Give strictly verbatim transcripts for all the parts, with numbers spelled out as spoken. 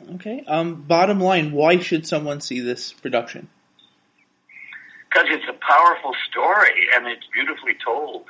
Okay. Um, bottom line, why should someone see this production? Because it's a powerful story and it's beautifully told.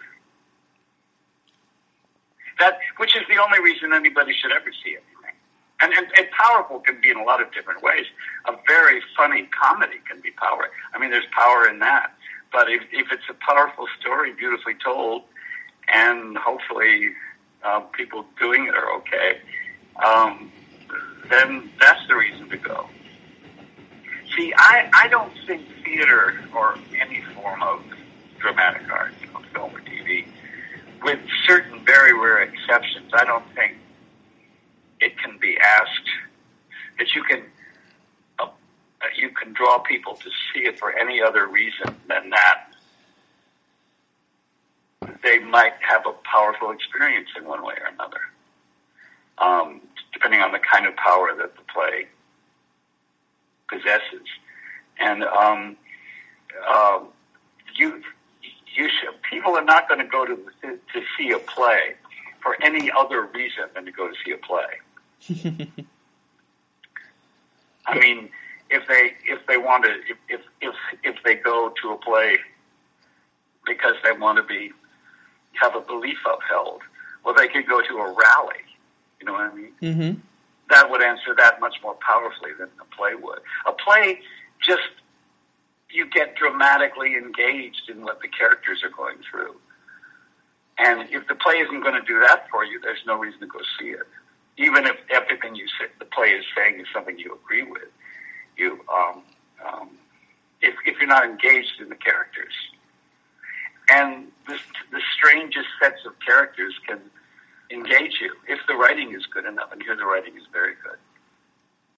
That, which is the only reason anybody should ever see anything. And, and, and powerful can be in a lot of different ways. A very funny comedy can be power. I mean, there's power in that. But if, if it's a powerful story, beautifully told, and hopefully uh, people doing it are okay, um, then that's the reason to go. See, I, I don't think theater or any form of dramatic art, you know, film or T V, with certain very rare exceptions, I don't think it can be asked that you can uh, you can draw people to see it for any other reason than that they might have a powerful experience in one way or another, um, depending on the kind of power that the play possesses. And um, uh, you, you should, people are not going to go to to see a play for any other reason than to go to see a play. I mean, if they if they want to if, if if if they go to a play because they want to be have a belief upheld, well, they could go to a rally. You know what I mean? Mm-hmm. That would answer that much more powerfully than a play would. A play, just, you get dramatically engaged in what the characters are going through. And if the play isn't going to do that for you, there's no reason to go see it. Even if everything you say, the play is saying is something you agree with. You, um, um, if, if you're not engaged in the characters. And the, the strangest sets of characters can engage you if the writing is good enough, and here the writing is very good.